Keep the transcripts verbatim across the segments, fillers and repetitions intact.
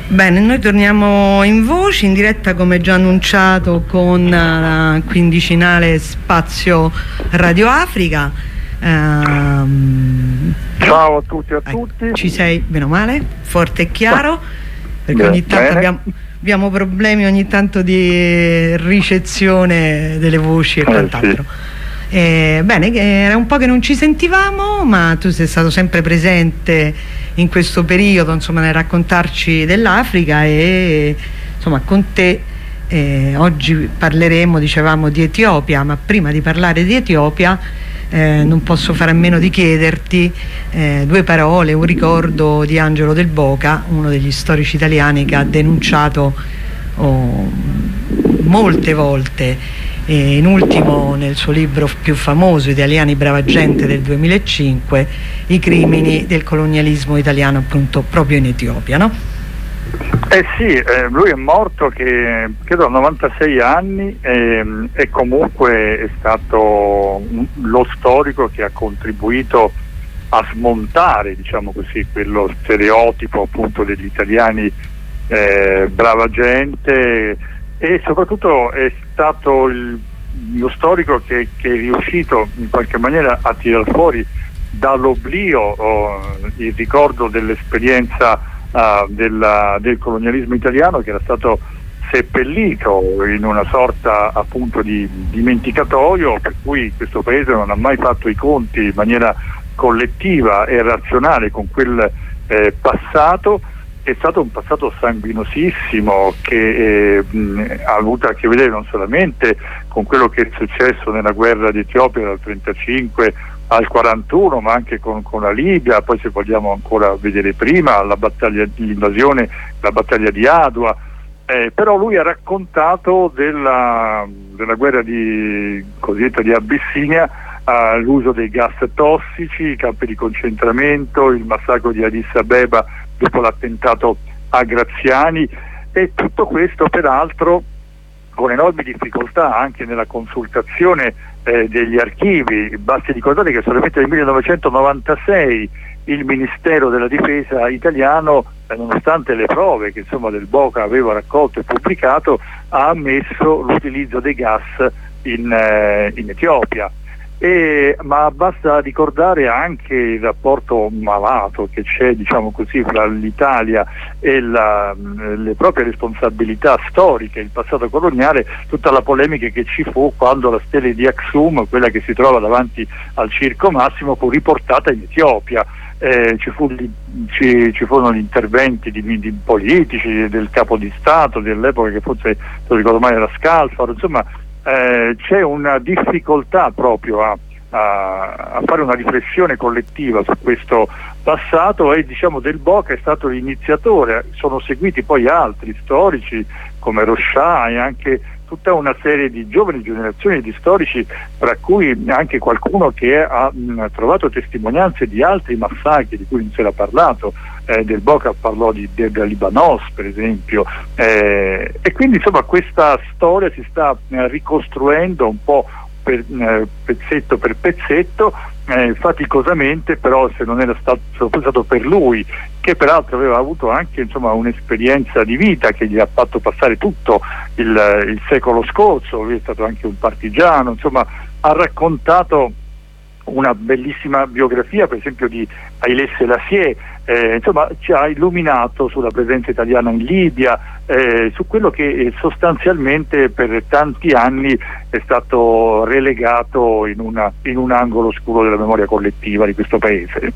Bene, noi torniamo in voci, in diretta come già annunciato con la quindicinale Spazio Radio Africa. Um, Ciao a tutti e a eh, tutti. Ci sei, bene o male, forte e chiaro, perché Beh, ogni tanto abbiamo, bene. abbiamo problemi ogni tanto di ricezione delle voci e Eh, quant'altro. sì. Eh, bene, era un po' che non ci sentivamo, ma tu sei stato sempre presente in questo periodo, insomma, nel raccontarci dell'Africa e insomma con te eh, oggi parleremo, dicevamo, di Etiopia, ma prima di parlare di Etiopia eh, non posso fare a meno di chiederti eh, due parole, un ricordo di Angelo Del Boca, uno degli storici italiani che ha denunciato oh, molte volte, e in ultimo nel suo libro più famoso, Italiani brava gente, del duemilacinque, i crimini del colonialismo italiano, appunto proprio in Etiopia, no? Eh sì, eh, lui è morto che credo a novantasei anni e, e comunque è stato lo storico che ha contribuito a smontare, diciamo così, quello stereotipo appunto degli italiani eh, brava gente, e soprattutto è stato il, lo storico che, che è riuscito in qualche maniera a tirar fuori dall'oblio oh, il ricordo dell'esperienza uh, della, del colonialismo italiano, che era stato seppellito in una sorta appunto di dimenticatoio, per cui questo paese non ha mai fatto i conti in maniera collettiva e razionale con quel eh, passato. È stato un passato sanguinosissimo che eh, mh, ha avuto a che vedere non solamente con quello che è successo nella guerra d'Etiopia dal trentacinque al quarantuno, ma anche con, con la Libia, poi se vogliamo ancora vedere prima la battaglia, l'invasione, la battaglia di Adua. Eh, però lui ha raccontato della, della guerra di, cosiddetta di Abissinia, eh, l'uso dei gas tossici, i campi di concentramento, il massacro di Addis Abeba dopo l'attentato a Graziani, e tutto questo peraltro con enormi difficoltà anche nella consultazione eh, degli archivi. Basti ricordare che solamente nel millenovecentonovantasei il Ministero della Difesa italiano, eh, nonostante le prove che insomma Del Boca aveva raccolto e pubblicato, ha ammesso l'utilizzo dei gas in, eh, in Etiopia. E, ma basta ricordare anche il rapporto malato che c'è, diciamo così, fra l'Italia e la, le proprie responsabilità storiche, il passato coloniale, tutta la polemica che ci fu quando la stele di Aksum, quella che si trova davanti al Circo Massimo, fu riportata in Etiopia. Eh, ci, fu, ci, ci furono gli interventi di, di politici, del capo di Stato dell'epoca, che forse non ricordo mai era Scalfaro, insomma. Eh, c'è una difficoltà proprio a, a, a fare una riflessione collettiva su questo passato, e diciamo Del Boca è stato l'iniziatore. Sono seguiti poi altri storici come Rochat e anche tutta una serie di giovani generazioni di storici, tra cui anche qualcuno che ha mh, trovato testimonianze di altri massacri di cui non si era parlato. Eh, Del Boca parlò di Debra Libanos, per esempio, eh, e quindi insomma questa storia si sta eh, ricostruendo un po' per, eh, pezzetto per pezzetto, eh, faticosamente, però se non era stato, stato per lui, che peraltro aveva avuto anche insomma un'esperienza di vita che gli ha fatto passare tutto il, il secolo scorso. Lui è stato anche un partigiano, insomma ha raccontato una bellissima biografia, per esempio di Haile Selassie, eh, insomma ci ha illuminato sulla presenza italiana in Libia, eh, su quello che eh, sostanzialmente per tanti anni è stato relegato in, una, in un angolo oscuro della memoria collettiva di questo paese.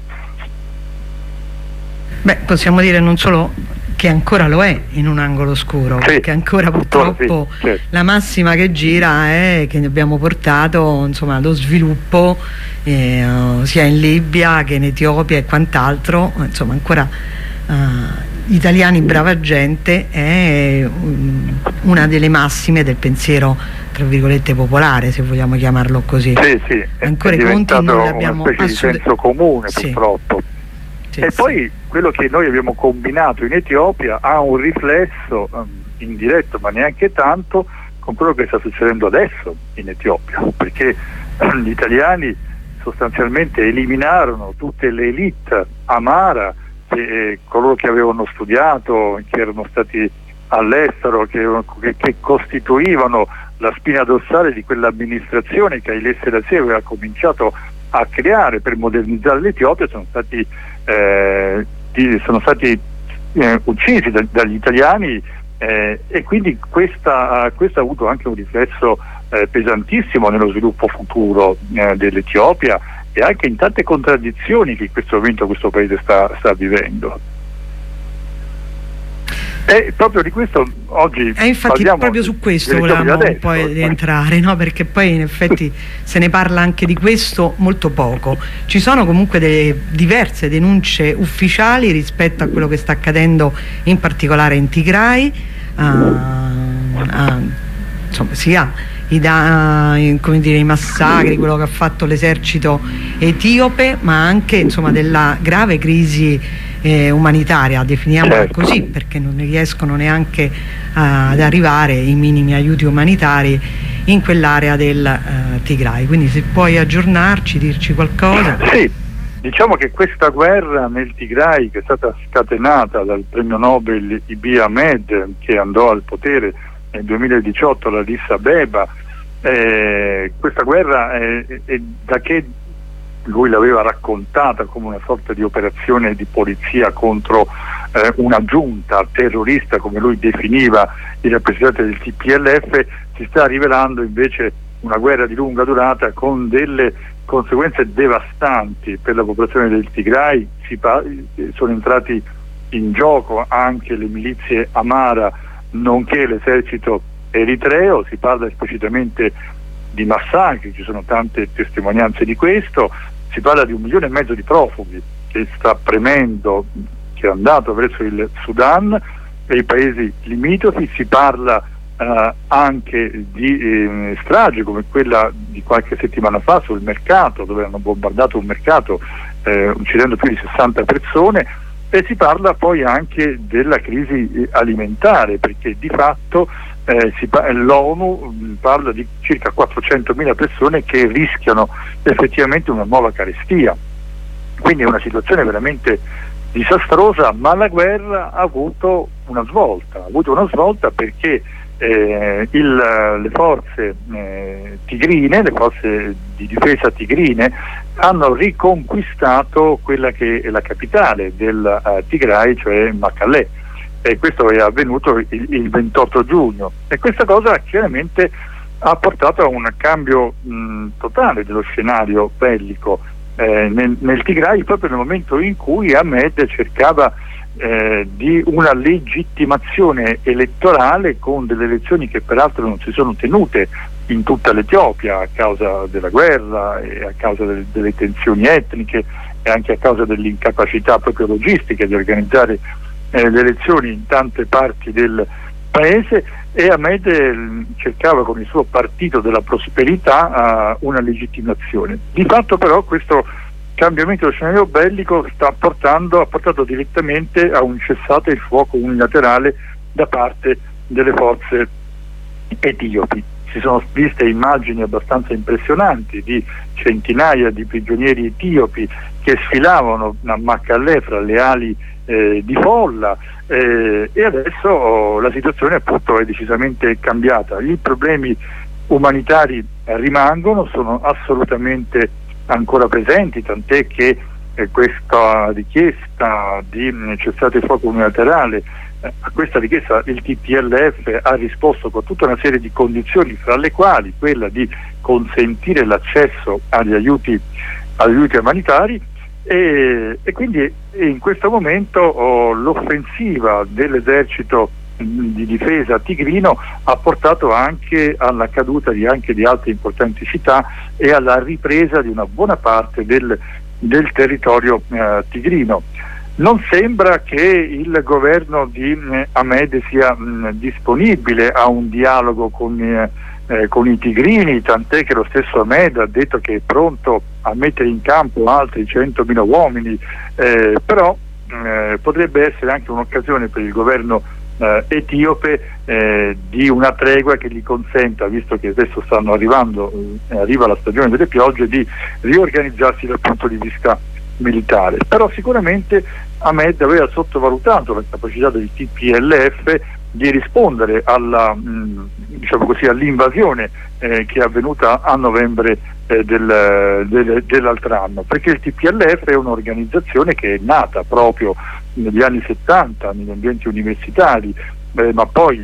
Beh, possiamo dire non solo che ancora lo è in un angolo oscuro, sì, perché ancora purtroppo sì, certo. La massima che gira è che abbiamo portato insomma allo sviluppo eh, sia in Libia che in Etiopia e quant'altro, insomma ancora eh, italiani brava gente è um, una delle massime del pensiero tra virgolette popolare, se vogliamo chiamarlo così. Sì, sì, ancora i conti non li abbiamo una specie di senso comune, sì, purtroppo. Sì, e sì. Poi quello che noi abbiamo combinato in Etiopia ha un riflesso um, indiretto, ma neanche tanto, con quello che sta succedendo adesso in Etiopia, perché um, gli italiani sostanzialmente eliminarono tutte le elite amara che eh, coloro che avevano studiato, che erano stati all'estero, che, che, che costituivano la spina dorsale di quell'amministrazione che Haile Selassie aveva cominciato a creare per modernizzare l'Etiopia, sono stati, eh, di, sono stati eh, uccisi da, dagli italiani, eh, e quindi questa, questo ha avuto anche un riflesso eh, pesantissimo nello sviluppo futuro eh, dell'Etiopia e anche in tante contraddizioni che in questo momento questo paese sta, sta vivendo. E proprio di questo oggi e infatti proprio su questo volevamo un po' rientrare, no? Perché poi in effetti se ne parla anche di questo molto poco. Ci sono comunque delle diverse denunce ufficiali rispetto a quello che sta accadendo in particolare in Tigray, uh, uh, insomma sia i, da, come dire, i massacri, quello che ha fatto l'esercito etiope, ma anche insomma della grave crisi Eh, umanitaria, definiamola certo. così, perché non riescono neanche uh, ad arrivare i minimi aiuti umanitari in quell'area del uh, Tigray. Quindi se puoi aggiornarci, dirci qualcosa. Sì, diciamo che questa guerra nel Tigray, che è stata scatenata dal premio Nobel Abiy Ahmed, che andò al potere nel duemiladiciotto ad Addis Abeba, eh, questa guerra è, è da che lui l'aveva raccontata come una sorta di operazione di polizia contro eh, una giunta terrorista, come lui definiva i rappresentanti del T P L F, si sta rivelando invece una guerra di lunga durata con delle conseguenze devastanti per la popolazione del Tigray. Si sono entrati in gioco anche le milizie Amara nonché l'esercito eritreo, si parla esplicitamente di massacri, ci sono tante testimonianze di questo. Si parla di un milione e mezzo di profughi che sta premendo, che è andato verso il Sudan e i paesi limitrofi. Si parla eh, anche di eh, stragi come quella di qualche settimana fa sul mercato, dove hanno bombardato un mercato eh, uccidendo più di sessanta persone, e si parla poi anche della crisi alimentare, perché di fatto Eh, si pa- l'ONU parla di circa quattrocentomila persone che rischiano effettivamente una nuova carestia. Quindi è una situazione veramente disastrosa, ma la guerra ha avuto una svolta, ha avuto una svolta perché eh, il, le forze eh, tigrine, le forze di difesa tigrine hanno riconquistato quella che è la capitale del uh, Tigray, cioè Mekelle. E questo è avvenuto il, il ventotto giugno, e questa cosa chiaramente ha portato a un cambio mh, totale dello scenario bellico eh, nel, nel Tigray, proprio nel momento in cui Ahmed cercava eh, di una legittimazione elettorale, con delle elezioni che peraltro non si sono tenute in tutta l'Etiopia a causa della guerra e a causa delle, delle tensioni etniche e anche a causa dell'incapacità proprio logistica di organizzare Eh, le elezioni in tante parti del paese. E Ahmed eh, cercava con il suo partito della prosperità eh, una legittimazione. Di fatto però questo cambiamento dello scenario bellico sta portando, ha portato direttamente a un cessate il fuoco unilaterale da parte delle forze etiopi. Si sono viste immagini abbastanza impressionanti di centinaia di prigionieri etiopi che sfilavano a Mekelle fra le ali Eh, di folla, eh, e adesso oh, la situazione appunto è decisamente cambiata. I problemi umanitari eh, rimangono, sono assolutamente ancora presenti, tant'è che eh, questa richiesta di mh, cessate il fuoco unilaterale, eh, a questa richiesta il T P L F ha risposto con tutta una serie di condizioni, fra le quali quella di consentire l'accesso agli aiuti, agli aiuti umanitari. E, e quindi in questo momento oh, l'offensiva dell'esercito di difesa tigrino ha portato anche alla caduta di, anche di altre importanti città e alla ripresa di una buona parte del, del territorio eh, tigrino. Non sembra che il governo di eh, Ahmed sia mh, disponibile a un dialogo con eh, Eh, con i tigrini, tant'è che lo stesso Ahmed ha detto che è pronto a mettere in campo altri centomila uomini, eh, però eh, potrebbe essere anche un'occasione per il governo eh, etiope eh, di una tregua che gli consenta, visto che adesso stanno arrivando, eh, arriva la stagione delle piogge, di riorganizzarsi dal punto di vista militare. Però sicuramente Ahmed aveva sottovalutato la capacità del T P L F di rispondere alla, mh, diciamo così, all'invasione eh, che è avvenuta a novembre eh, del, del, dell'altro anno, perché il T P L F è un'organizzazione che è nata proprio negli anni settanta negli ambienti universitari, eh, ma poi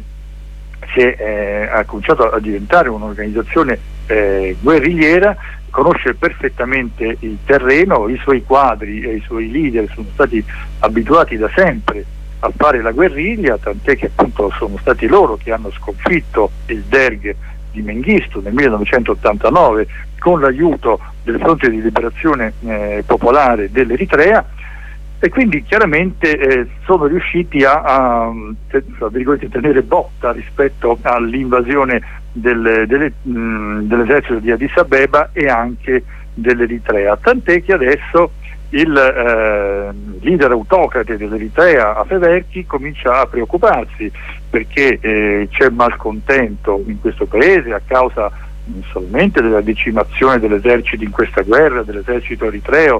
si è, eh, ha cominciato a diventare un'organizzazione eh, guerrigliera, conosce perfettamente il terreno, i suoi quadri e i suoi leader sono stati abituati da sempre a fare la guerriglia, tant'è che appunto sono stati loro che hanno sconfitto il Derg di Mengistu nel millenovecentottantanove con l'aiuto del Fronte di Liberazione eh, Popolare dell'Eritrea, e quindi chiaramente eh, sono riusciti a, a tra virgolette, tenere botta rispetto all'invasione del, delle, mh, dell'esercito di Addis Abeba e anche dell'Eritrea, tant'è che adesso il eh, leader autocrate dell'Eritrea, Afewerki, comincia a preoccuparsi perché eh, c'è malcontento in questo paese a causa non solamente della decimazione dell'esercito in questa guerra, dell'esercito eritreo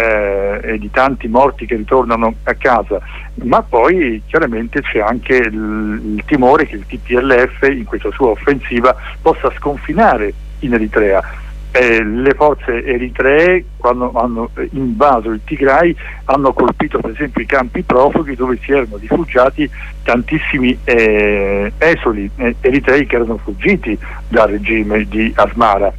eh, e di tanti morti che ritornano a casa, ma poi chiaramente c'è anche il, il timore che il T P L F in questa sua offensiva possa sconfinare in Eritrea. Eh, le forze eritree, quando hanno invaso il Tigray, hanno colpito per esempio i campi profughi dove si erano rifugiati tantissimi eh, esuli eh, eritrei che erano fuggiti dal regime di Asmara,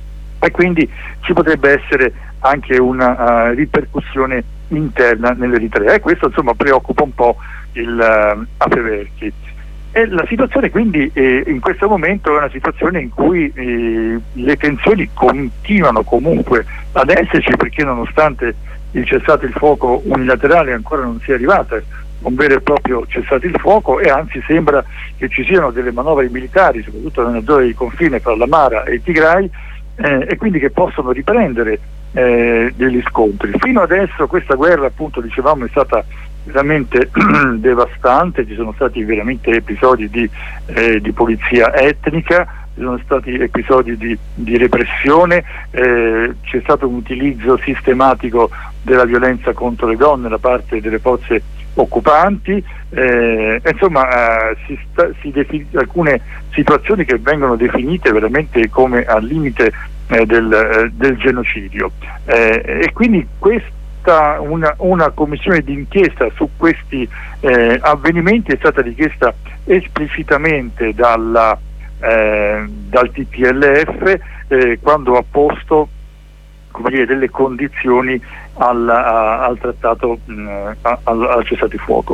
e quindi ci potrebbe essere anche una uh, ripercussione interna nell'Eritrea, e questo insomma preoccupa un po' il uh, Afewerki. E la situazione quindi eh, in questo momento è una situazione in cui eh, le tensioni continuano comunque ad esserci, perché nonostante il cessate il fuoco unilaterale ancora non sia arrivato un vero e proprio cessate il fuoco, e anzi sembra che ci siano delle manovre militari soprattutto nella zona di confine tra l'Amara e il Tigray, eh, e quindi che possono riprendere eh, degli scontri. Fino adesso questa guerra, appunto dicevamo, è stata veramente devastante, ci sono stati veramente episodi di, eh, di polizia etnica, ci sono stati episodi di, di repressione, eh, c'è stato un utilizzo sistematico della violenza contro le donne da parte delle forze occupanti, eh, insomma eh, si sta, si defin- alcune situazioni che vengono definite veramente come al limite eh, del, eh, del genocidio, eh, e quindi questo Una, una commissione d'inchiesta su questi eh, avvenimenti è stata richiesta esplicitamente dalla, eh, dal T P L F eh, quando ha posto, come dire, delle condizioni al, a, al trattato, mh, a, al, al cessate il fuoco.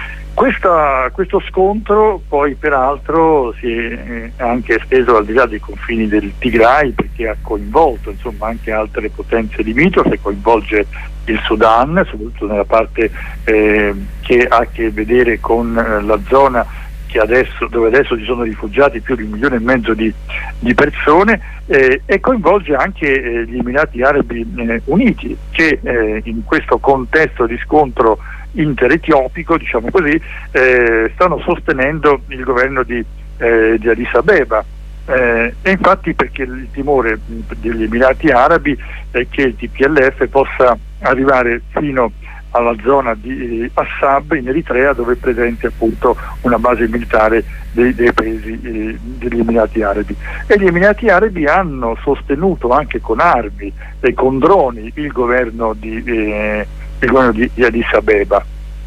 Questa, questo scontro poi peraltro si è anche esteso al di là dei confini del Tigray, perché ha coinvolto insomma anche altre potenze limitrofe, coinvolge il Sudan, soprattutto nella parte eh, che ha a che vedere con eh, la zona che adesso, dove adesso ci sono rifugiati più di un milione e mezzo di, di persone, eh, e coinvolge anche eh, gli Emirati Arabi eh, Uniti, che eh, in questo contesto di scontro interetiopico, diciamo così, eh, stanno sostenendo il governo di, eh, di Addis Abeba, eh, e infatti perché il timore degli Emirati Arabi è che il T P L F possa arrivare fino alla zona di eh, Assab in Eritrea, dove è presente appunto una base militare dei, dei paesi eh, degli Emirati Arabi, e gli Emirati Arabi hanno sostenuto anche con armi e con droni il governo di eh, il governo di, di Addis Abeba,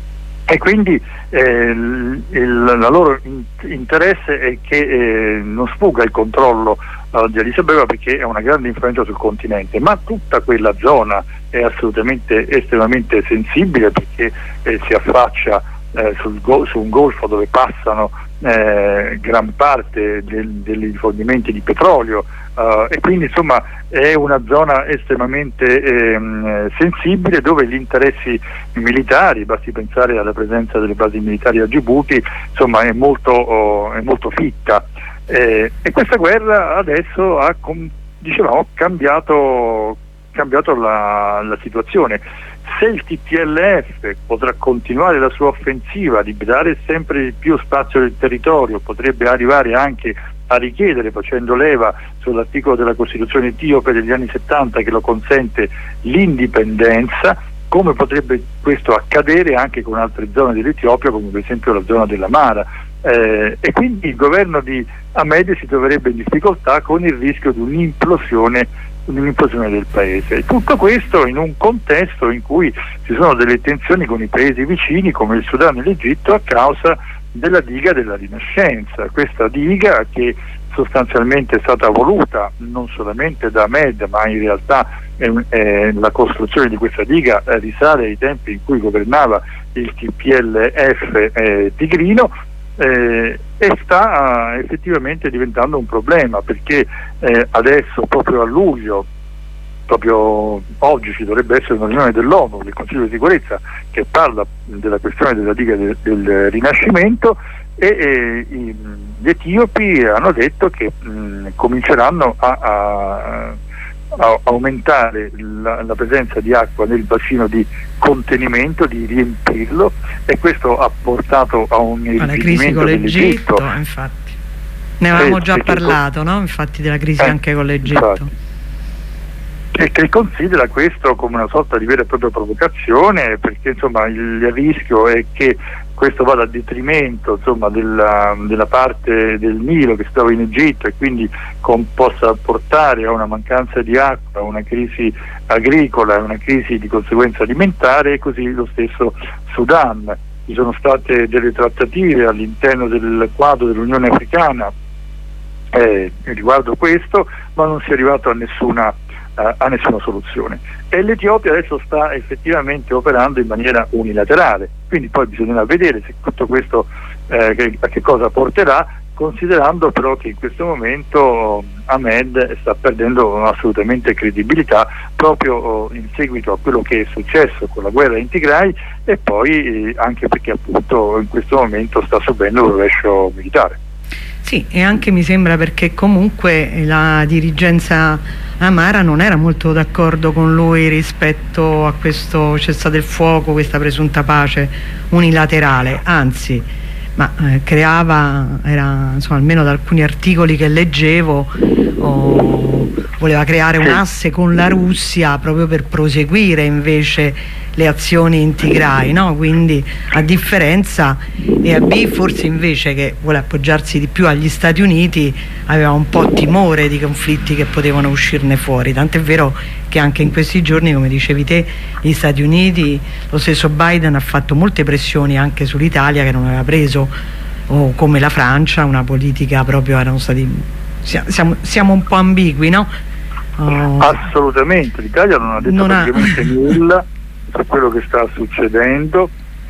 e quindi eh, il, il, la loro in, interesse è che eh, non sfugga il controllo uh, di Addis Abeba, perché è una grande influenza sul continente, ma tutta quella zona è assolutamente estremamente sensibile, perché eh, si affaccia eh, sul go- su un golfo dove passano eh, gran parte del, degli rifornimenti di petrolio, uh, e quindi insomma è una zona estremamente ehm, sensibile, dove gli interessi militari, basti pensare alla presenza delle basi militari a Djibouti, insomma è molto, oh, è molto fitta, eh, e questa guerra adesso ha, com- dicevamo, cambiato, cambiato la, la situazione. Se il T P L F potrà continuare la sua offensiva, liberare sempre più spazio del territorio, potrebbe arrivare anche a richiedere, facendo leva sull'articolo della Costituzione etiope degli anni settanta che lo consente, l'indipendenza. Come potrebbe questo accadere anche con altre zone dell'Etiopia, come per esempio la zona dell'Amara, eh, e quindi il governo di Ahmed si troverebbe in difficoltà con il rischio di un'implosione, un'implosione del paese. Tutto questo in un contesto in cui ci sono delle tensioni con i paesi vicini come il Sudan e l'Egitto a causa della diga della rinascenza, questa diga che sostanzialmente è stata voluta non solamente da Ahmed, ma in realtà eh, eh, la costruzione di questa diga eh, risale ai tempi in cui governava il T P L F eh, tigrino, eh, e sta eh, effettivamente diventando un problema, perché eh, adesso proprio a luglio, proprio oggi ci dovrebbe essere una riunione dell'ONU, del Consiglio di sicurezza, che parla della questione della diga del, del Rinascimento, e, e i, gli etiopi hanno detto che mh, cominceranno a, a, a aumentare la, la presenza di acqua nel bacino di contenimento, di riempirlo, e questo ha portato a un irrigidimento dell'Egitto. Infatti ne avevamo eh, già parlato, no? Infatti della crisi eh, anche con l'Egitto. E che considera questo come una sorta di vera e propria provocazione, perché insomma il rischio è che questo vada a detrimento insomma, della, della parte del Nilo che si trova in Egitto, e quindi con, possa portare a una mancanza di acqua, a una crisi agricola, a una crisi di conseguenza alimentare, e così lo stesso Sudan. Ci sono state delle trattative all'interno del quadro dell'Unione Africana eh, riguardo questo, ma non si è arrivato a nessuna a nessuna soluzione, e l'Etiopia adesso sta effettivamente operando in maniera unilaterale, quindi poi bisognerà vedere se tutto questo eh, che, a che cosa porterà, considerando però che in questo momento Ahmed sta perdendo assolutamente credibilità proprio oh, in seguito a quello che è successo con la guerra in Tigray, e poi eh, anche perché appunto in questo momento sta subendo un rovescio militare. Sì, e anche mi sembra perché comunque la dirigenza amara non era molto d'accordo con lui rispetto a questo cessate il fuoco, questa presunta pace unilaterale, anzi, ma eh, creava, era, insomma, almeno da alcuni articoli che leggevo, oh, voleva creare un asse con la Russia proprio per proseguire invece le azioni in Tigray, no? Quindi a differenza E A B forse invece, che vuole appoggiarsi di più agli Stati Uniti, aveva un po' timore di conflitti che potevano uscirne fuori, tant'è vero che anche in questi giorni, come dicevi te, gli Stati Uniti, lo stesso Biden ha fatto molte pressioni anche sull'Italia, che non aveva preso, o come la Francia, una politica proprio, erano stati, siamo, siamo un po' ambigui, no? Oh. Assolutamente, l'Italia non ha detto non praticamente ha... nulla su quello che sta succedendo,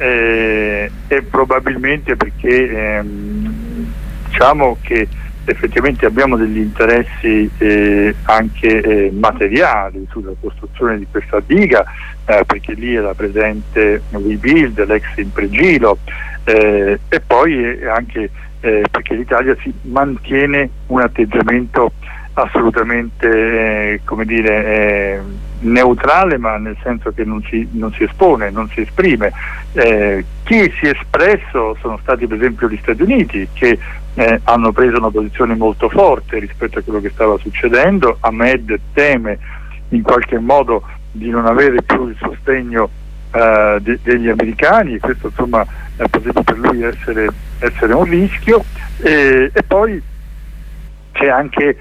eh, e probabilmente perché ehm, diciamo che effettivamente abbiamo degli interessi eh, anche eh, materiali sulla costruzione di questa diga, eh, perché lì era presente WeBuild, l'ex Impregilo, eh, e poi anche eh, perché l'Italia si mantiene un atteggiamento assolutamente eh, come dire eh, neutrale, ma nel senso che non si, non si espone, non si esprime. Eh, chi si è espresso sono stati per esempio gli Stati Uniti, che eh, hanno preso una posizione molto forte rispetto a quello che stava succedendo. Ahmed teme in qualche modo di non avere più il sostegno eh, de degli americani, e questo insomma eh, potrebbe per lui essere, essere un rischio, e, e poi c'è anche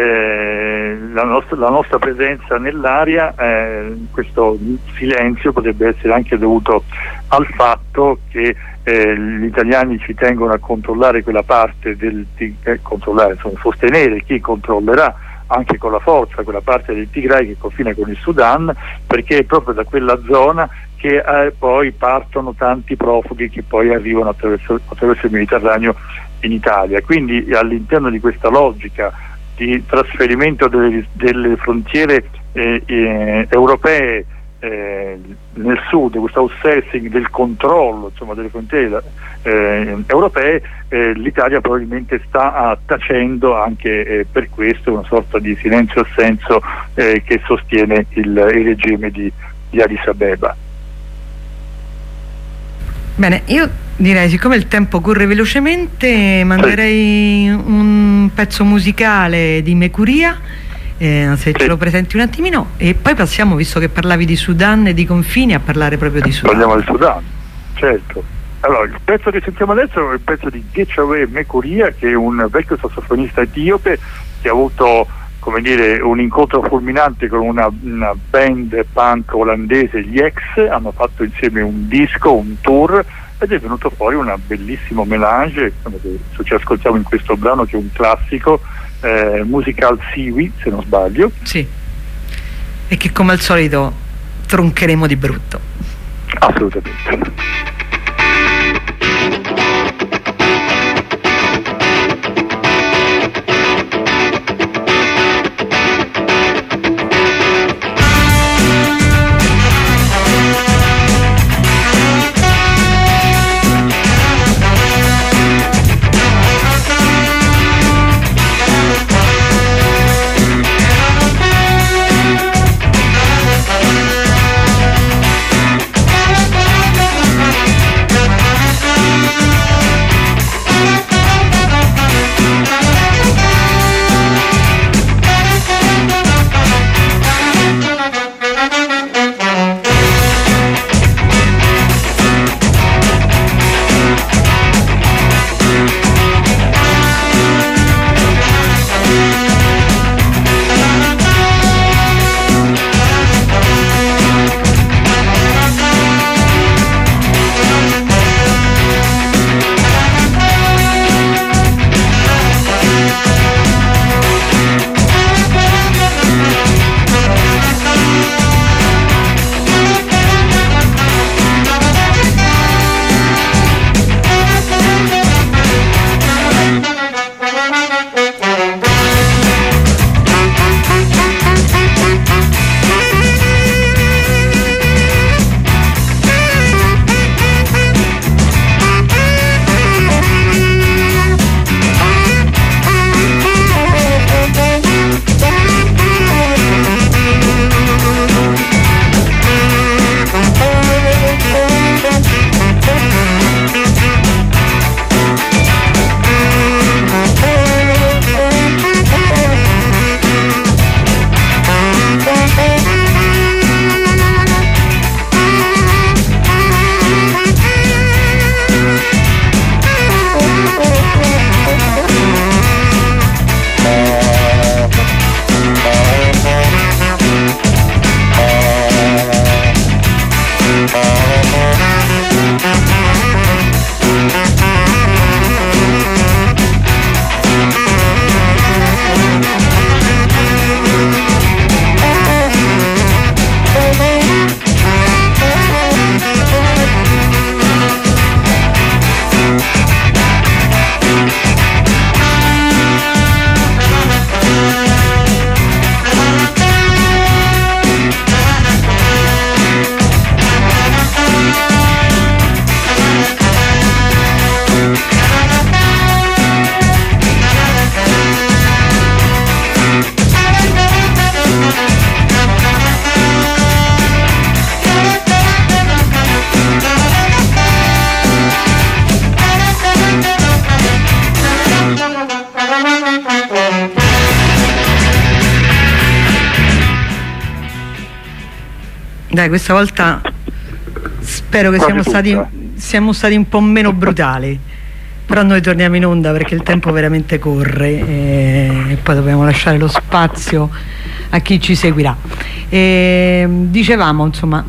Eh, la, nostra, la nostra presenza nell'area, eh, questo silenzio potrebbe essere anche dovuto al fatto che eh, gli italiani ci tengono a controllare quella parte del eh, controllare, insomma, sostenere chi controllerà anche con la forza quella parte del Tigray che confina con il Sudan, perché è proprio da quella zona che eh, poi partono tanti profughi che poi arrivano attraverso, attraverso il Mediterraneo in Italia. Quindi all'interno di questa logica di trasferimento delle, delle frontiere eh, eh, europee eh, nel sud, questo outsourcing del controllo insomma, delle frontiere eh, europee, eh, l'Italia probabilmente sta tacendo anche eh, per questo una sorta di silenzio-assenso eh, che sostiene il, il regime di, di Addis Abeba. Bene, io direi, siccome il tempo corre velocemente, manderei sì. un pezzo musicale di Mecuria, eh, se sì. ce lo presenti un attimino, e poi passiamo, visto che parlavi di Sudan e di confini, a parlare proprio di Sudan. Parliamo di Sudan, certo. Allora, il pezzo che sentiamo adesso è il pezzo di Gechaweh Mecuria, che è un vecchio sassofonista etiope che ha avuto, come dire, un incontro fulminante con una, una band punk olandese, gli X. Hanno fatto insieme un disco, un tour, ed è venuto fuori un bellissimo melange, se ci ascoltiamo in questo brano, che è un classico, eh, Musical Siwi, se non sbaglio. Sì, e che come al solito troncheremo di brutto. Assolutamente. Dai, questa volta spero che siamo stati, siamo stati un po' meno brutali, però noi torniamo in onda perché il tempo veramente corre e, e poi dobbiamo lasciare lo spazio a chi ci seguirà. E, dicevamo, insomma,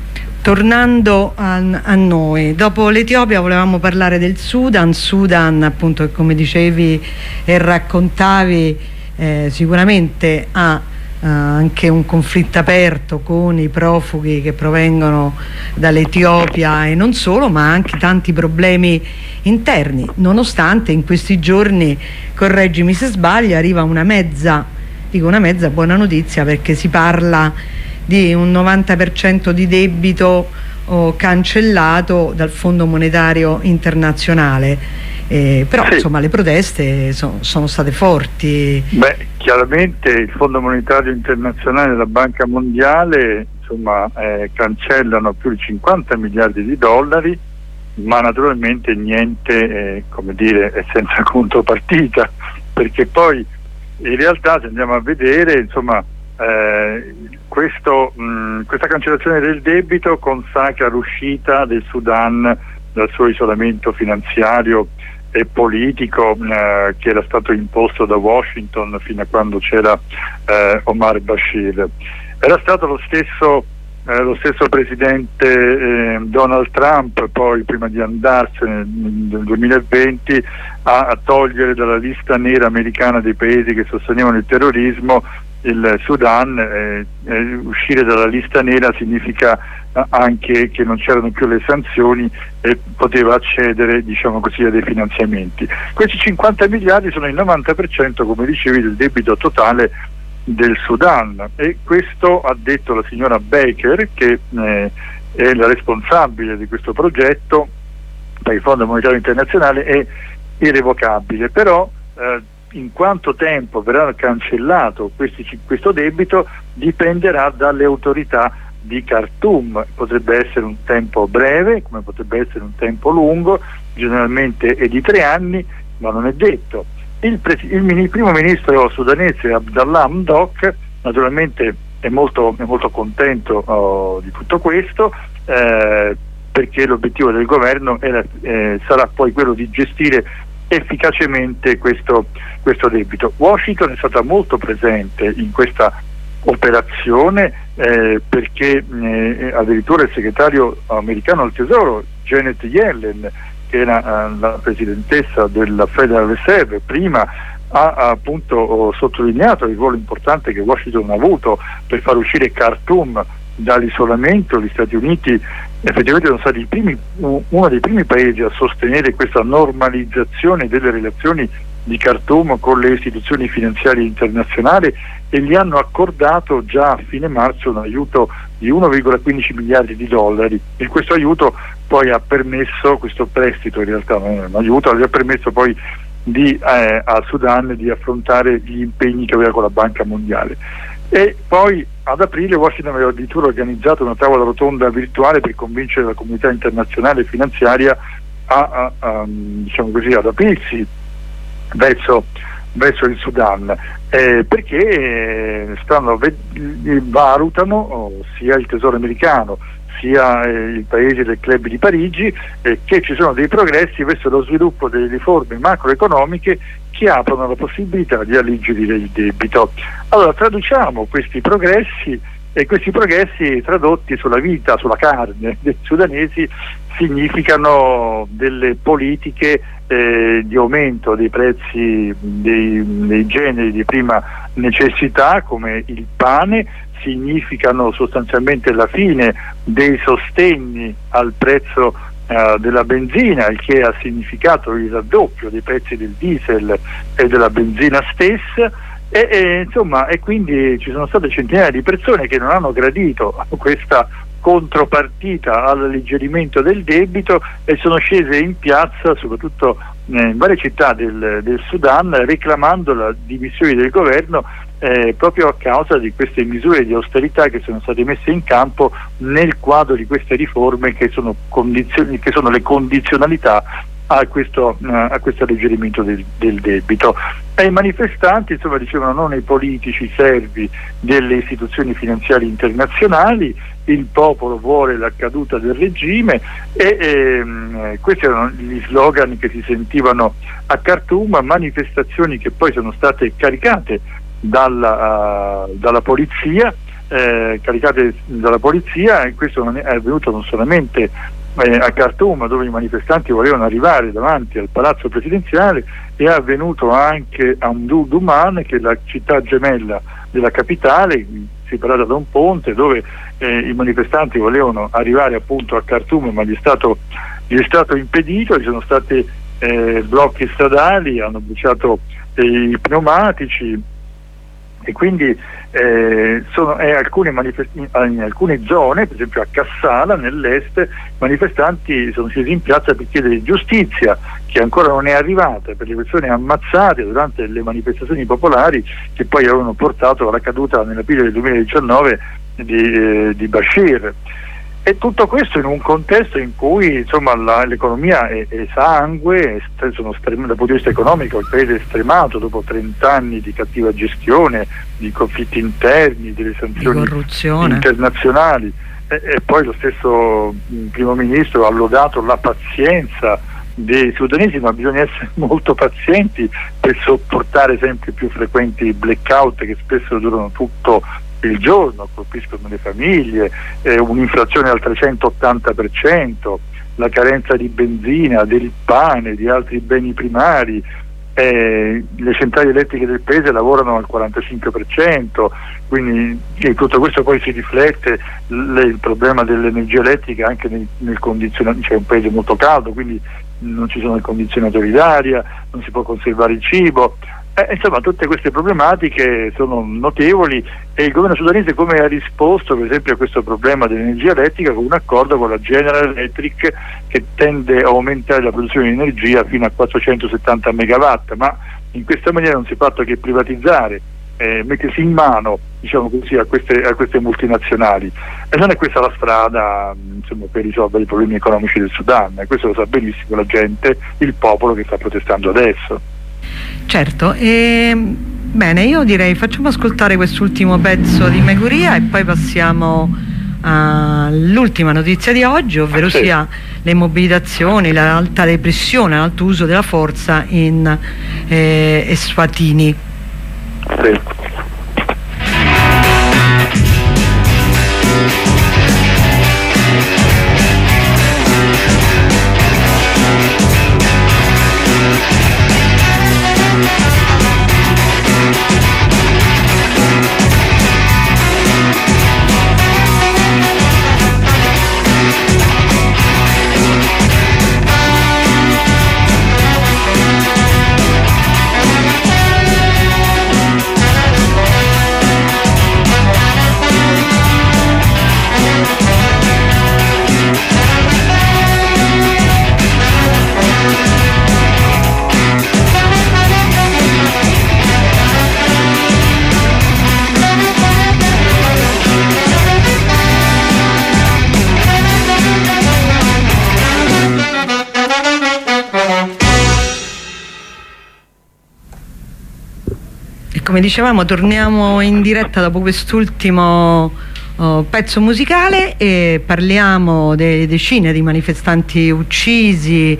tornando a, a noi, dopo l'Etiopia volevamo parlare del Sudan. Sudan, appunto, come dicevi e raccontavi, eh, sicuramente ha Uh, anche un conflitto aperto con i profughi che provengono dall'Etiopia e non solo, ma anche tanti problemi interni, nonostante in questi giorni, correggimi se sbaglio, arriva una mezza, dico una mezza buona notizia, perché si parla di un novanta per cento di debito oh, cancellato dal Fondo Monetario Internazionale. Eh, però sì. insomma le proteste so, sono state forti. Beh, chiaramente il Fondo Monetario Internazionale e la Banca Mondiale insomma eh, cancellano più di cinquanta miliardi di dollari ma naturalmente niente, eh, come dire, è senza contropartita, perché poi in realtà, se andiamo a vedere, insomma, eh, questo, mh, questa cancellazione del debito consacra l'uscita del Sudan dal suo isolamento finanziario e politico eh, che era stato imposto da Washington fino a quando c'era eh, Omar Bashir. Era stato lo stesso Eh, lo stesso presidente eh, Donald Trump, poi prima di andarsene nel duemilaventi, a, a togliere dalla lista nera americana dei paesi che sostenevano il terrorismo il Sudan. Eh, eh, uscire dalla lista nera significa eh, anche che non c'erano più le sanzioni e poteva accedere, diciamo così, a dei finanziamenti. Questi cinquanta miliardi sono il novanta per cento, come dicevi, del debito totale del Sudan, e questo ha detto la signora Baker, che eh, è la responsabile di questo progetto per il Fondo Monetario Internazionale, è irrevocabile. Però eh, in quanto tempo verrà cancellato questi, questo debito dipenderà dalle autorità di Khartoum. Potrebbe essere un tempo breve, come potrebbe essere un tempo lungo, generalmente è di tre anni, ma non è detto. Il, il, il primo ministro sudanese Abdallah Hamdok naturalmente è molto, è molto contento oh, di tutto questo, eh, perché l'obiettivo del governo era, eh, sarà poi quello di gestire efficacemente questo, questo debito. Washington è stata molto presente in questa operazione, eh, perché eh, addirittura il segretario americano al tesoro Janet Yellen, che era uh, la presidentessa della Federal Reserve prima, ha, ha appunto oh, sottolineato il ruolo importante che Washington ha avuto per far uscire Khartoum dall'isolamento. Gli Stati Uniti effettivamente sono stati i primi, uno dei primi paesi a sostenere questa normalizzazione delle relazioni di Khartoum con le istituzioni finanziarie internazionali, e gli hanno accordato già a fine marzo un aiuto di uno virgola quindici miliardi di dollari, e questo aiuto poi ha permesso, questo prestito in realtà non è un aiuto, gli ha permesso poi di, eh, al Sudan di affrontare gli impegni che aveva con la Banca Mondiale. E poi ad aprile Washington aveva addirittura organizzato una tavola rotonda virtuale per convincere la comunità internazionale finanziaria a, a, a, diciamo così, ad aprirsi verso, verso il Sudan, eh, perché stanno, valutano oh, sia il Tesoro americano sia eh, i paesi del Club di Parigi, eh, che ci sono dei progressi verso lo sviluppo delle riforme macroeconomiche che aprono la possibilità di alleggerire il debito. Allora traduciamo questi progressi, e questi progressi tradotti sulla vita, sulla carne dei sudanesi, significano delle politiche eh, di aumento dei prezzi dei, dei generi di prima necessità come il pane, significano sostanzialmente la fine dei sostegni al prezzo eh, della benzina, il che ha significato il raddoppio dei prezzi del diesel e della benzina stessa. E, e, insomma, e quindi ci sono state centinaia di persone che non hanno gradito questa contropartita all'alleggerimento del debito e sono scese in piazza, soprattutto eh, in varie città del, del Sudan, reclamando la dimissione del governo, eh, proprio a causa di queste misure di austerità che sono state messe in campo nel quadro di queste riforme che sono, condizioni, che sono le condizionalità a questo, uh, a questo alleggerimento del, del debito. E i manifestanti, insomma, dicevano non i politici servi delle istituzioni finanziarie internazionali, il popolo vuole la caduta del regime, e ehm, questi erano gli slogan che si sentivano a Khartoum, manifestazioni che poi sono state caricate dalla, uh, dalla polizia, eh, caricate dalla polizia, e questo non è, è avvenuto non solamente Eh, a Khartoum, dove i manifestanti volevano arrivare davanti al palazzo presidenziale, è avvenuto anche a Omdurman, che è la città gemella della capitale, separata da un ponte, dove eh, i manifestanti volevano arrivare appunto a Khartoum, ma gli è stato, gli è stato impedito. Ci sono stati eh, blocchi stradali, hanno bruciato eh, i pneumatici, e quindi eh, sono, eh, alcune manifest- in alcune zone, per esempio a Kassala nell'est, i manifestanti sono scesi in piazza per chiedere giustizia, che ancora non è arrivata, per le persone ammazzate durante le manifestazioni popolari che poi avevano portato alla caduta nell'aprile del duemiladiciannove di, eh, di Bashir. E tutto questo in un contesto in cui insomma la, l'economia è, è sangue, è, sono strem- dal punto di vista economico il paese è stremato dopo trenta anni di cattiva gestione, di conflitti interni, delle sanzioni internazionali, e, e poi lo stesso primo ministro ha lodato la pazienza dei sudanesi, ma bisogna essere molto pazienti per sopportare sempre più frequenti blackout che spesso durano tutto il giorno, colpiscono le famiglie, eh, un'inflazione al trecentottanta per cento, la carenza di benzina, del pane, di altri beni primari, eh, le centrali elettriche del paese lavorano al quarantacinque per cento, quindi eh, tutto questo poi si riflette l- il problema dell'energia elettrica anche nel, nel condizionatore, c'è un paese molto caldo, quindi non ci sono i condizionatori d'aria, non si può conservare il cibo. Eh, insomma, tutte queste problematiche sono notevoli e il governo sudanese come ha risposto per esempio a questo problema dell'energia elettrica con un accordo con la General Electric che tende a aumentare la produzione di energia fino a quattrocentosettanta megawatt, ma in questa maniera non si è fatto che privatizzare, eh, mettersi in mano, diciamo così, a queste, a queste multinazionali, e non è questa la strada insomma, per risolvere i problemi economici del Sudan, e questo lo sa benissimo la gente, il popolo che sta protestando adesso. Certo, e, bene, io direi facciamo ascoltare quest'ultimo pezzo di Meguria e poi passiamo all'ultima notizia di oggi, ovvero sì. sia le mobilitazioni, l'alta repressione, l'alto uso della forza in eh, Eswatini. Sì. Come dicevamo, torniamo in diretta dopo quest'ultimo uh, pezzo musicale e parliamo delle decine di manifestanti uccisi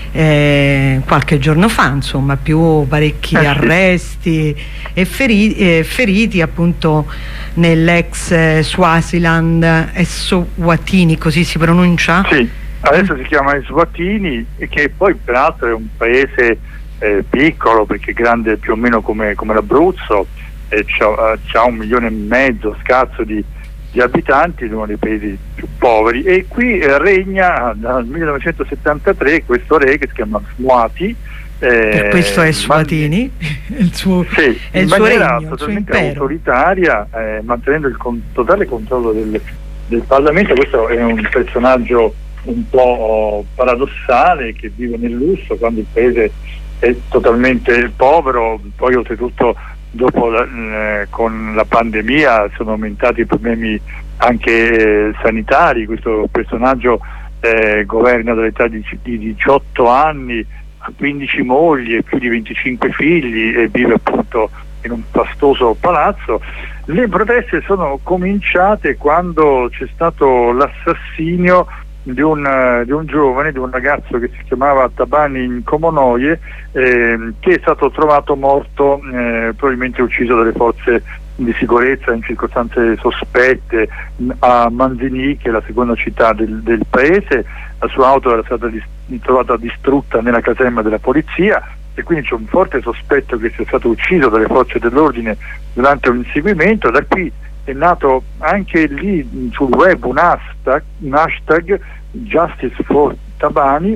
eh, qualche giorno fa, insomma, più parecchi arresti e feriti, eh, feriti appunto nell'ex eh, Swaziland, Eswatini, così si pronuncia? Sì, adesso si chiama Eswatini, e che poi peraltro è un paese Eh, piccolo, perché grande più o meno come, come l'Abruzzo, eh, c'ha, c'ha un milione e mezzo scarso di, di abitanti, uno dei paesi più poveri, e qui eh, regna dal millenovecentosettantatré questo re che si chiama Mwati, eh, per questo è Swatini, il suo, sì, è il in suo maniera regno, totalmente autoritaria, eh, mantenendo il con, totale controllo del, del Parlamento. Questo è un personaggio un po' paradossale che vive nel lusso quando il paese è totalmente povero. Poi oltretutto dopo la, eh, con la pandemia sono aumentati i problemi anche eh, sanitari. Questo personaggio eh, governa dall'età di, di diciotto anni, ha quindici mogli e più di venticinque figli e vive appunto in un fastoso palazzo. Le proteste sono cominciate quando c'è stato l'assassinio Di un, di un giovane, di un ragazzo che si chiamava Tabani Nkomonoye, eh, che è stato trovato morto, eh, probabilmente ucciso dalle forze di sicurezza in circostanze sospette a Manzini, che è la seconda città del, del paese. La sua auto era stata dis- trovata distrutta nella caserma della polizia e quindi c'è un forte sospetto che sia stato ucciso dalle forze dell'ordine durante un inseguimento. Da qui è nato anche lì sul web un hashtag, un hashtag Justice for Tabani,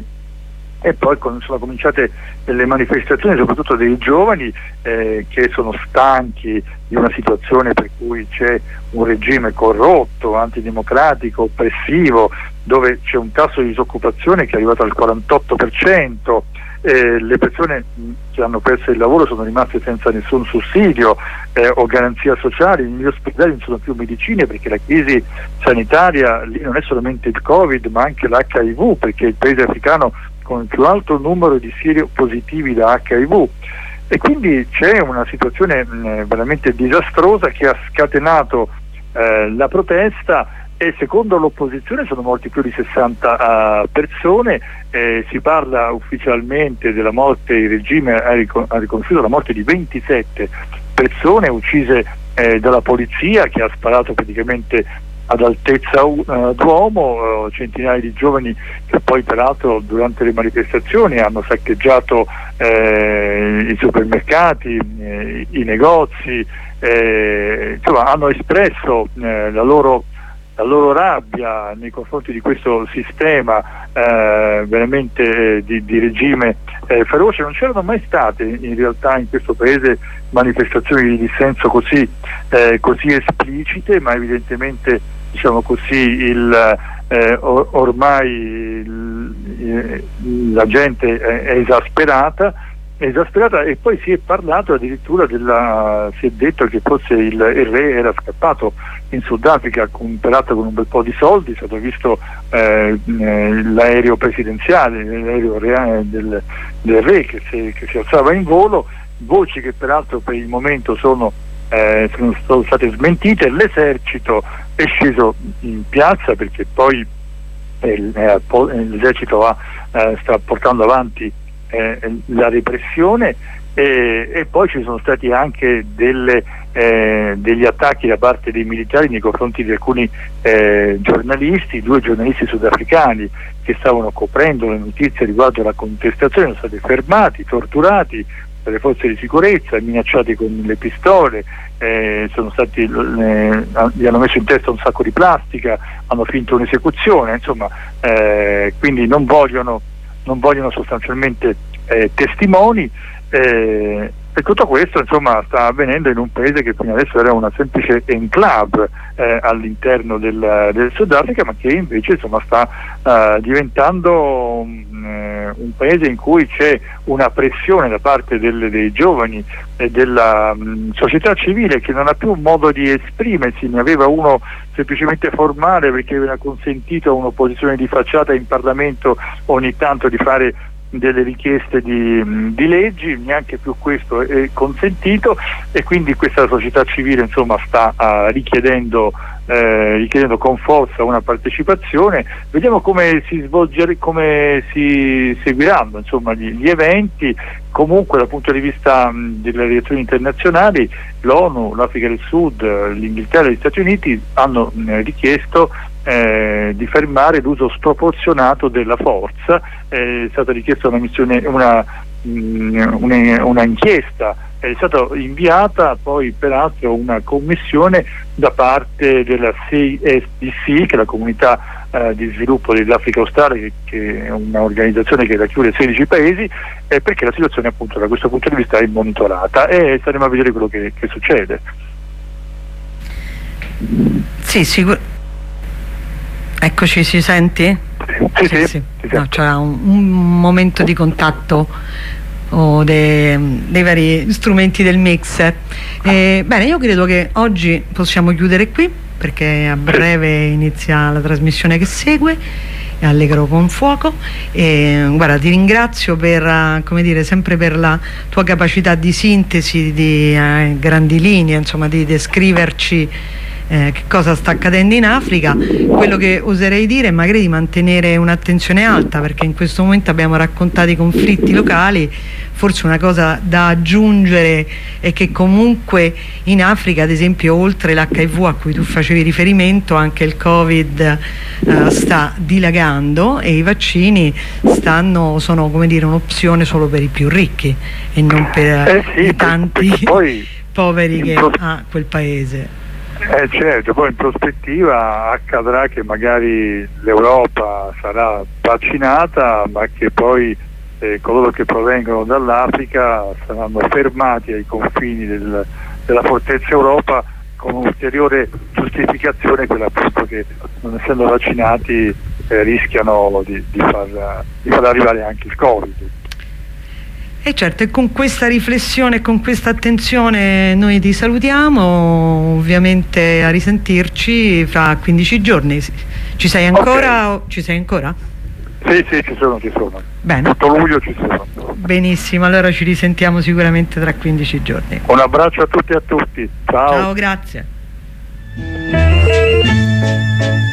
e poi con, sono cominciate delle manifestazioni soprattutto dei giovani eh, che sono stanchi di una situazione per cui c'è un regime corrotto, antidemocratico, oppressivo, dove c'è un tasso di disoccupazione che è arrivato al quarantotto per cento, eh, le persone che hanno perso il lavoro sono rimaste senza nessun sussidio eh, o garanzia sociale, negli ospedali non sono più medicine perché la crisi sanitaria lì non è solamente il Covid ma anche l'H I V, perché è il paese africano con il più alto numero di sieropositivi da H I V, e quindi c'è una situazione mh, veramente disastrosa che ha scatenato eh, la protesta, e secondo l'opposizione sono morti più di sessanta uh, persone, eh, si parla ufficialmente della morte, il regime ha, ricon- ha riconosciuto la morte di ventisette persone uccise eh, dalla polizia, che ha sparato praticamente ad altezza uh, d'uomo, uh, centinaia di giovani che poi peraltro durante le manifestazioni hanno saccheggiato eh, i supermercati, eh, i negozi, eh, insomma hanno espresso eh, la loro la loro rabbia nei confronti di questo sistema eh, veramente eh, di, di regime eh, feroce. Non c'erano mai state in realtà in questo paese manifestazioni di dissenso così, eh, così esplicite, ma evidentemente, diciamo così, il, eh, or- ormai il, eh, la gente è, è esasperata esasperata e poi si è parlato addirittura della, si è detto che forse il, il re era scappato in Sudafrica, con, peraltro con un bel po' di soldi. È stato visto eh, l'aereo presidenziale, l'aereo reale del, del re che si, che si alzava in volo, voci che peraltro per il momento sono, eh, sono, sono state smentite. L'esercito è sceso in piazza perché poi eh, l'esercito va, eh, sta portando avanti Eh, la repressione, e, e poi ci sono stati anche delle, eh, degli attacchi da parte dei militari nei confronti di alcuni eh, giornalisti, due giornalisti sudafricani che stavano coprendo le notizie riguardo alla contestazione, sono stati fermati, torturati dalle forze di sicurezza, minacciati con le pistole, eh, sono stati, eh, gli hanno messo in testa un sacco di plastica, hanno finto un'esecuzione, insomma, eh, quindi non vogliono non vogliono sostanzialmente eh, testimoni, eh, e tutto questo insomma sta avvenendo in un paese che fino adesso era una semplice enclave eh, all'interno del, del Sudafrica, ma che invece insomma sta uh, diventando um, eh, un paese in cui c'è una pressione da parte del, dei giovani e della um, società civile, che non ha più un modo di esprimersi. Ne aveva uno semplicemente formale, perché aveva consentito a un'opposizione di facciata in Parlamento ogni tanto di fare delle richieste di, di leggi, neanche più questo è consentito, e quindi questa società civile insomma sta uh, richiedendo, eh, richiedendo con forza una partecipazione. Vediamo come si svolger- come si seguiranno insomma gli, gli eventi. Comunque dal punto di vista mh, delle relazioni internazionali, l'ONU, l'Africa del Sud, l'Inghilterra e gli Stati Uniti hanno mh, richiesto Eh, di fermare l'uso sproporzionato della forza. Eh, è stata richiesta una missione, una, mh, una, una inchiesta, è stata inviata poi peraltro una commissione da parte della C S D C, che è la comunità eh, di sviluppo dell'Africa Australe, che, che è un'organizzazione che racchiude sedici paesi, eh, perché la situazione appunto da questo punto di vista è monitorata, e staremo a vedere quello che, che succede. Sì, sicuramente. Eccoci, si senti? Sì, sì, sì, sì. No, c'era un, un momento di contatto oh, dei, dei vari strumenti del mix. Eh, bene, io credo che oggi possiamo chiudere qui, perché a breve inizia la trasmissione che segue, Allegro con fuoco. E, guarda, ti ringrazio per, come dire, sempre per la tua capacità di sintesi, di eh, grandi linee, insomma, di descriverci Eh, che cosa sta accadendo in Africa. Quello che oserei dire è magari di mantenere un'attenzione alta, perché in questo momento abbiamo raccontato i conflitti locali. Forse una cosa da aggiungere è che comunque in Africa, ad esempio, oltre l'H I V a cui tu facevi riferimento, anche il Covid eh, sta dilagando, e i vaccini stanno, sono, come dire, un'opzione solo per i più ricchi e non per eh sì, i tanti poi poveri che ha quel paese. Eh certo, poi in prospettiva accadrà che magari l'Europa sarà vaccinata, ma che poi eh, coloro che provengono dall'Africa saranno fermati ai confini del, della fortezza Europa, con un'ulteriore giustificazione, quella appunto che non essendo vaccinati eh, rischiano di, di, far, di far arrivare anche il Covid. E certo, e con questa riflessione e con questa attenzione noi ti salutiamo, ovviamente a risentirci fra quindici giorni. Ci sei ancora? Okay. Ci sei ancora? Sì, sì, ci sono, ci sono. Bene. Tutto luglio ci sono. Benissimo, allora ci risentiamo sicuramente tra quindici giorni. Un abbraccio a tutti e a tutti. Ciao. Ciao, grazie.